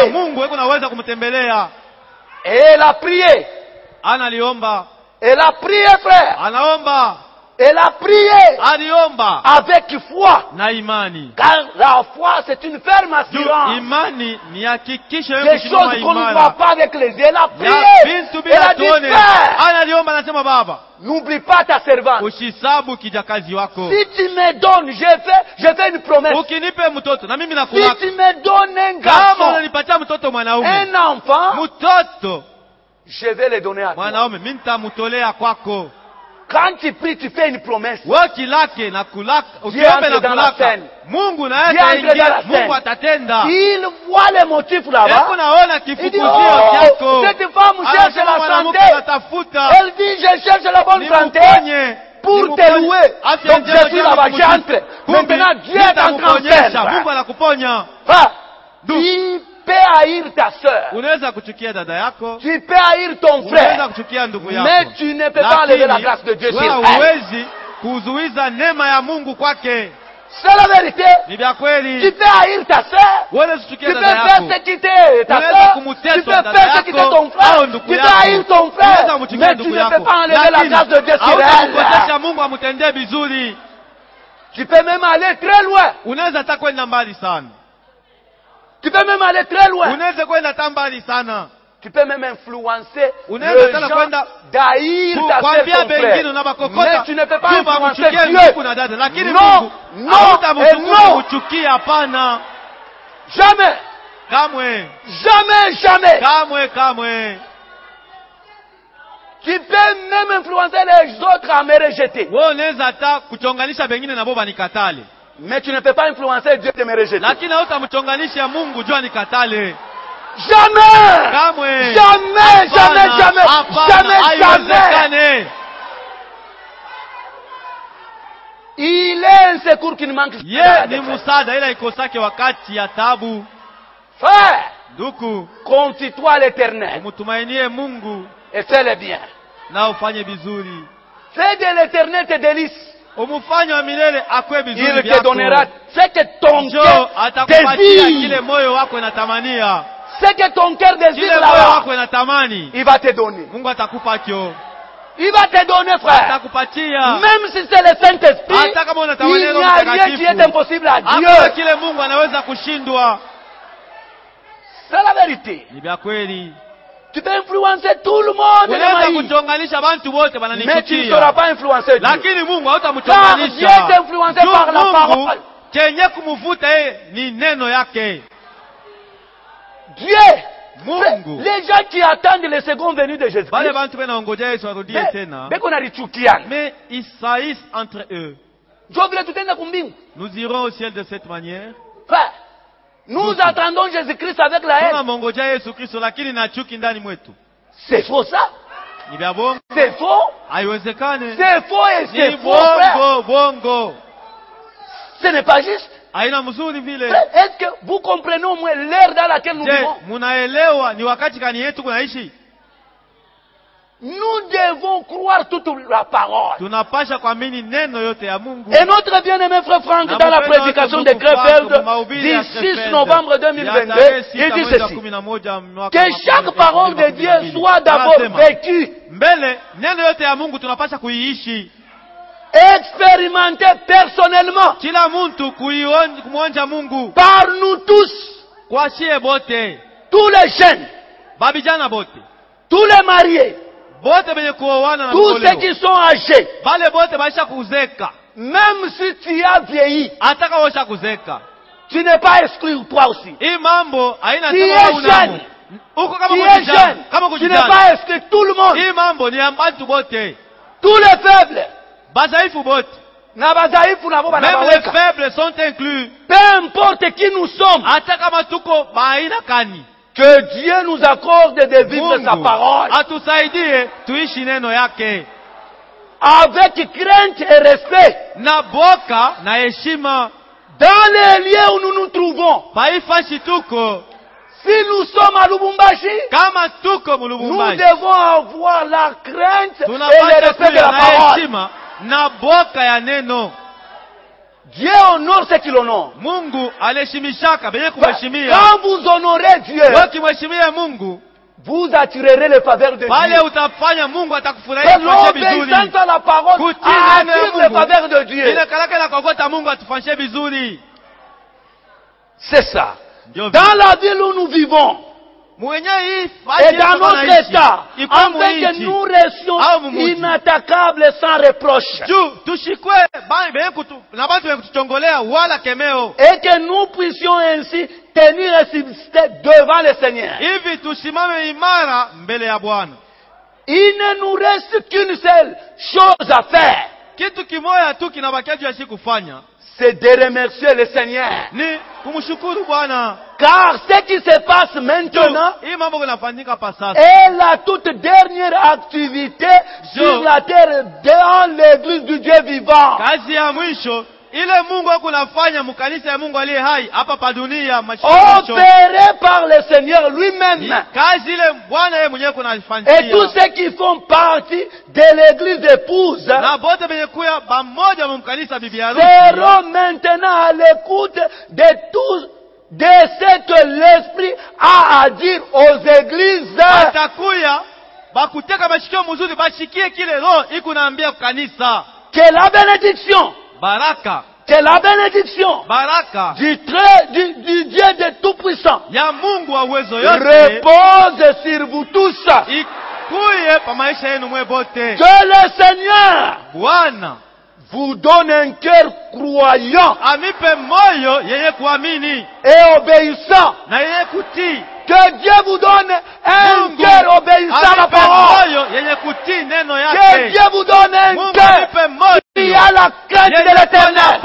Et elle a prié. Elle a prié, frère. Elle a prié aliomba avec foi. na imani. Car la foi, c'est une ferme assurance. Imani ni hakikisho ya des choses qu'on ne voit pas avec les yeux. Elle a prié. Elle a dit, Père, analiomba anasema Baba, n'oublie pas ta servante. Usisabu kijakazi wako. Si tu me donnes, je fais, je fais une promesse. Ukinipe mtoto na mimi Si nakula. tu me donnes un Kama garçon, unanipatia mtoto mwanaume, un enfant, mtoto je vais le donner à toi. mwanaume mimi nitamtolea kwako. Quand tu pries, tu fais une promesse. Woki lake na kulaka, Dieu ukiombe entre na dans la kulaka. scène. Mungu na Dieu yeye entre dans la ataingia, Mungu scène. atatenda. Il voit les motifs là-bas. Hebu naona Il dit, kifukuzio oh, chako. cette femme cherche Anasema la mwanamke santé. anatafuta. Elle dit, je cherche la bonne santé Nimponye. pour te louer. Afya Donc njema je suis là-bas, njema j'entre. kumbi. Maintenant, Dieu est en train de Nitakuponyesha. Mungu faire. anakuponya. Ah, Du. tu peux haïr ta soeur. Unaweza kuchukia dada yako. Tu peux haïr ton Unaweza frère. kuchukia ndugu yako. Mais tu ne peux pas enlever la grâce de Dieu sur wewe elle. huwezi kuzuiza neema ya Mungu kwake. C'est la vérité. Ni vya Tu kweli. peux haïr ta soeur. Wewe Tu usichukie peux dada faire yako. ce qui t'est ta Unaweza soeur. kumtesa Tu peux dada faire ce yako qui t'est ton frère. au ndugu Tu peux yako. haïr ton frère. Unaweza kumchukia Mais tu ndugu ne yako. peux pas enlever la Lakini grâce de Dieu sur hautamkosesha elle. Mungu amtendee vizuri. Tu peux même aller très loin. Unaweza hata kwenda mbali sana. Tu peux même aller très loin. Unaweza kwenda hata mbali sana. Tu peux même influencer Unaweza les tena gens kwenda d'haïr ta soeur, kukwambia ton bengine frère. unabakokota. Mais tu ne peux pas Jumba influencer amchukie Dieu. ndugu na dada. Lakini Non, Mungu non, hautamchukia et non. kuchukia, hapana. Jamais, Kamwe. jamais, jamais. Kamwe kamwe. Tu peux même influencer les autres à me rejeter. Wewe unaweza hata kuchonganisha bengine na boba nikatale. Mais tu ne peux pas influencer Dieu de me rejeter. Lakini hautamchonganisha Mungu jua nikatale. Jamais. Kamwe. Jamais, jamais, jamais. Hapana, Jamais, jamais. haiwezekane. Il est un secours qui ne manque Ye ni msaada ila ikosake wakati ya tabu. Frère, Ndugu, confie-toi à l'éternel umtumainie Mungu et fais-le bien. na ufanye vizuri. Fais de l'éternel tes délices. Umufanye wa milele akwe Il vizuri te donnera vyako. ce que ton Njoo cœur atakupatia kile désire. moyo wako inatamania. Ce que ton cœur Kile désire moyo là-bas, wako inatamani. il va te donner. Mungu atakupa kio. Il va te donner, frère. Atakupatia. Même si c'est le Saint-Esprit, Hata kama unatamani il Roho n'y a rien qui est Mtakatifu. impossible à Hakuna Dieu. kile Mungu anaweza kushindwa. C'est la vérité. Ni vya kweli. Tu peux influencer tout le monde. Unaweza Nemaï. kuchonganisha bantu wote Mais tu ne sauras bananichukia. pas influencer Dieu. Lakini Mungu Car Dieu hautamchonganisha. est influencé Juu par la Mungu parole. chenye kumuvuta yeye ni neno yake. Dieu. Mungu. Les gens qui attendent le second venu de Jésus. Wale bantu wanaongojea Yesu arudie tena. Beko na richukiana. Mais ils saillissent entre eux. Ndio vile tutaenda kumbingu. Nous irons au ciel de cette manière. Frère, nous attendons Jésus-Christ avec la haine. Tunamongojea Yesu Kristo lakini na chuki ndani mwetu. C'est faux ça. Ni vya bongo. C'est faux. Haiwezekane. C'est faux et c'est Ni faux, frère. bongo, bongo. Ce n'est pas juste. Haina mzuri vile. Frère, est-ce que vous comprenez au moins l'ère dans laquelle nous Je, vivons? munaelewa ni wakati gani yetu kunaishi? Nous devons croire toute la parole. Tunapasha kuamini neno yote ya Mungu. Et notre bien-aimé frère Franck, dans la prédication de Krefeld du six novembre deux mille vingt-deux, il dit ceci: que chaque parole de Dieu soit d'abord vécue, mbele neno yote ya Mungu tunapasha kuiishi, expérimentée personnellement kila mtu kuion- kumwonja Mungu par nous tous, kwa shie bote, tous les jeunes, babijana bote, tous les mariés, bote benye kuoana na tous ceux kuolewa, qui sont âgés. bale bote baisha kuzeka. Même si tu as vieilli, Hata kama usha kuzeka, tu n'es pas exclu toi aussi. hii mambo haina Tu sema es wewe unamu. jeune. Uko kama Tu es kujijana, jeune, kama tu n'es kujijana. pas exclu tout le monde. Hii mambo ni ya bantu bote, Tous les faibles, badhaifu bote. na badhaifu nabo Même les banabaweka. faibles sont inclus. Peu importe qui nous sommes, Hata kama tuko baina kani, que Dieu nous accorde de vivre sa Mungu parole atusaidie tuishi neno yake avec crainte et respect na boka na heshima. dans les lieux où nous nous trouvons. Paifashi tuko, Si nous sommes à Lubumbashi, kama tuko nous mulubumbashi, devons avoir la crainte et le tunapasha respect de kuwa la na parole. heshima na boka ya neno. Dieu honore ceux qui l'honorent. Mungu aliheshimishaka benye kumheshimia. Quand vous honorez Dieu, Wakimheshimia Mungu, vous attirerez les faveurs de pale Dieu. utafanya Mungu atakufurahia kufanyia bizuri. L'obéissance à la parole attire les faveurs de Dieu. Ile kalaka la kogota Mungu atufanyie bizuri. C'est ça. Dans la ville où nous vivons, et dans notre état, afin que nous restions inattaquables sans reproche. Et que nous puissions ainsi tenir et subsister devant le Seigneur. Il ne nous reste qu'une seule chose à faire. C'est de remercier le Seigneur. Car ce qui se passe maintenant est la toute dernière activité sur la terre dans l'église du Dieu vivant. Opéré par le Seigneur lui-même. Et tous ceux qui font partie de l'église d'épouse seront maintenant à l'écoute de tout de ce que l'Esprit a à dire aux églises. Que la bénédiction, Baraka, que la bénédiction Baraka, du, très, du, du Dieu de Tout-Puissant repose sur vous tous. Que le Seigneur vous donne un cœur croyant et obéissant. Que Dieu vous donne un cœur obéissant à la parole. Que Dieu vous donne un cœur qui a la crainte de l'Éternel.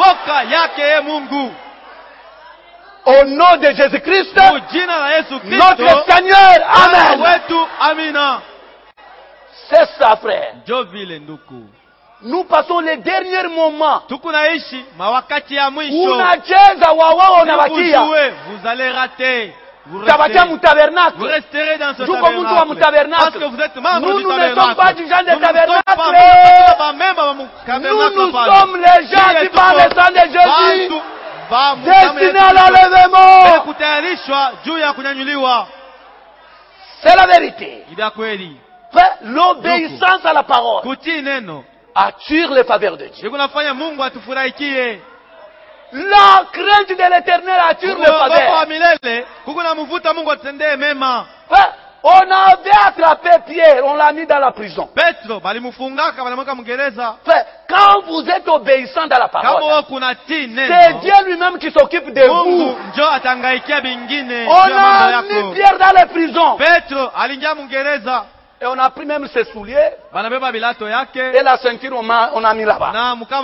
Au nom de Jésus-Christ, notre Seigneur. Amen. C'est ça, frère. Nous passons les derniers moments. Unacheza wawa unabakia. Vous allez rater. Vous, vous resterez dans ce tabernacle. Parce que vous êtes membre nous, du nous tabernacle. ne sommes pas du genre de tabernacle. Nous, nous sommes les gens qui par le sang de Jésus destinés à l'enlèvement. C'est la vérité. L'obéissance à la parole attire les faveurs de Dieu. La crainte de l'Éternel attire les faveurs. On avait attrapé Pierre, on l'a mis dans la prison. Quand vous êtes obéissant dans la parole, c'est Dieu lui-même qui s'occupe de vous. On a mis Pierre dans la prison. Et on a pris même ses souliers. Et la ceinture, on a, on a mis là-bas.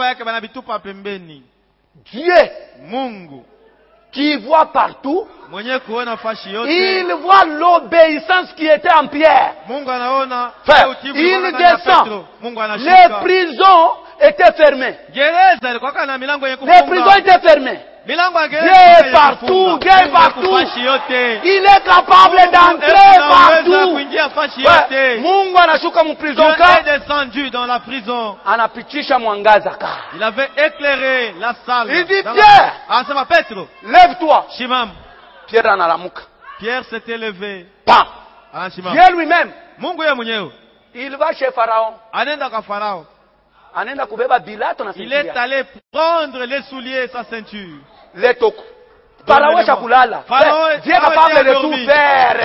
Dieu, qui voit partout, il voit l'obéissance qui était en Pierre. Enfin, il descend. Les prisons étaient fermées. Les prisons étaient fermées. Dieu est partout, Dieu est partout. Il est capable d'entrer partout. Mungu anashuka mu prison. Dieu est descendu dans la prison. Anapitisha mwangaza. Il avait éclairé la salle. Il dit Pierre, lève-toi. Shimam. Pierre analamuka. Pierre s'était levé. Bam. Dieu lui-même. Mungu ya mwenyewe. Il va chez Pharaon. Anenda kwa Pharaon. Anenda kubeba bilato na Il est allé prendre les souliers et sa ceinture. Les toko. Pharaon chakulala. Dieu est capable de tout faire.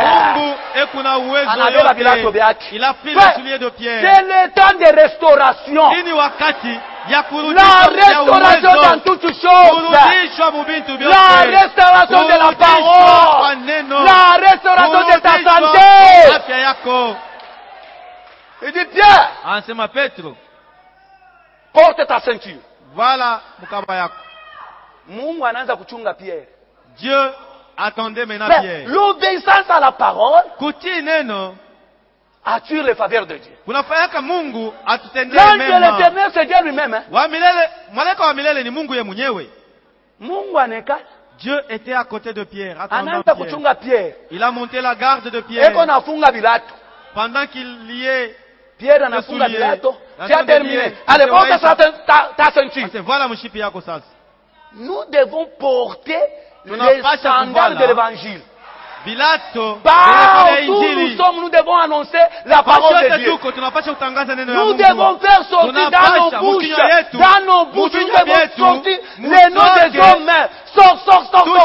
Il a pris les souliers de Pierre. C'est le temps de restauration. La restauration dans toutes choses. La restauration de la parole. La restauration de ta santé. Il dit Pierre, porte ta ceinture. Voilà mukaba yako. Mungu anaanza kuchunga Pierre. Dieu attendait maintenant Pierre. L'obéissance à la parole kutii neno attire les faveurs de Dieu. Kunafanyaka Mungu atutendee mema. L'ange de l'Éternel c'est Dieu lui-même. Hein? Wa milele, malaika wa milele ni Mungu ye mwenyewe. Mungu aneka. Dieu était à côté de Pierre, attendant Anaanza kuchunga Pierre. Il a monté la garde de Pierre. Eko nafunga bilato. Pendant qu'il liait Pierre anafunga bilato. Tu as terminé. Allez, porte ta, ta, ta ceinture. Voilà mshipi yako sasa. Nous devons porter les sandales de l'évangile. Bilato, partout nous sommes, nous devons annoncer la parole de Dieu. Nous devons faire sortir dans nos bouches, dans nos bouches, nous devons sortir les noms des hommes. Sors, sors, sors, sors.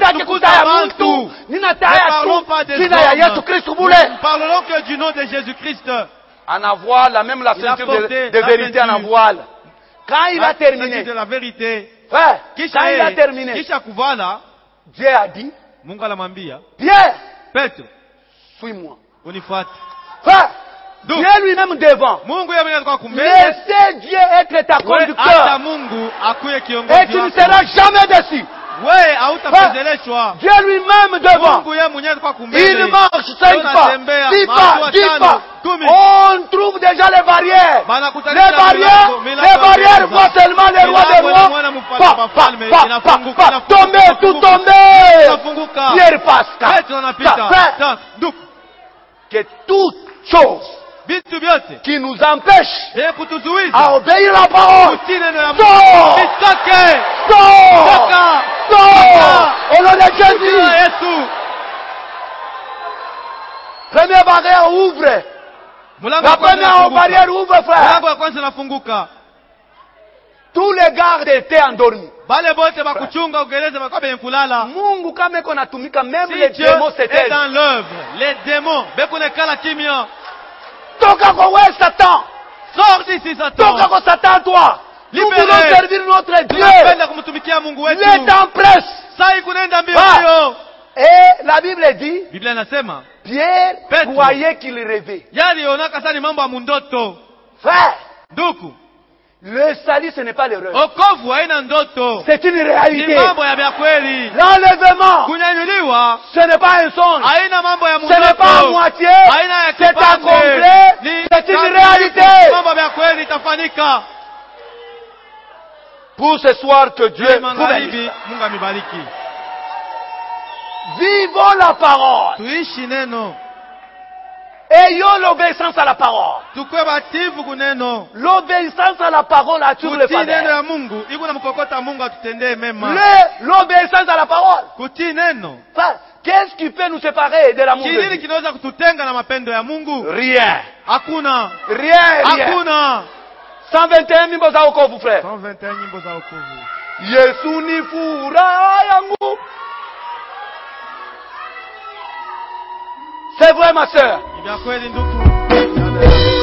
Ne parlons pas des hommes. Parlons que du nom de Jésus-Christ. En avoir la même la ceinture de, de vérité en avoir. Quand il a terminé, de la vérité. Frère, quand il a terminé, Dieu a dit, Pierre, Petro, suis-moi. Unifuate. Frère, Dieu lui-même devant. Laissez Dieu être ta conducteur. Et tu ne seras jamais déçu. Dieu lui-même devant. Il marche cinq pas, six pas, dix pas. On trouve déjà les barrières. Les barrières, les barrières voient seulement les rois des rois. Pas, pas, pas, pas, pas. Tomber, tout tomber. Pierre Pascal. Que toute chose qui nous empêche à obéir la parole. Sors! Sors! Sors! Au nom de Jésus! Première barrière ouvre. La première barrière ouvre, frère. Tous les gardes étaient endormis. Mungu kama iko natumika, même les démons s'étaient dans l'œuvre. Les démons. Toka kwa wewe Satan. Sors d'ici Satan. Toka kwa Satan toi. Nous voulons servir notre Dieu. Le temps presse. Et la Bible dit, Pierre croyait qu'il rêvait. Frère, le salut ce n'est pas l'erreur. C'est une réalité. L'enlèvement, ce n'est pas un songe. Ce n'est pas à moitié. C'est à complet. C'est une réalité. Pour ce soir que Dieu vous bénisse. Vivons la parole. Ayons l'obéissance à la parole. L'obéissance à la parole attire le Père. L'obéissance à la parole. Enfin, qu'est-ce qui peut nous séparer de l'amour de Dieu? Rien. Rien, rien. cent vingt et un nyimbo za wokovu, frère. cent vingt et un nyimbo za wokovu. Yesu ni furaha yangu. C'est vrai, ma sœur.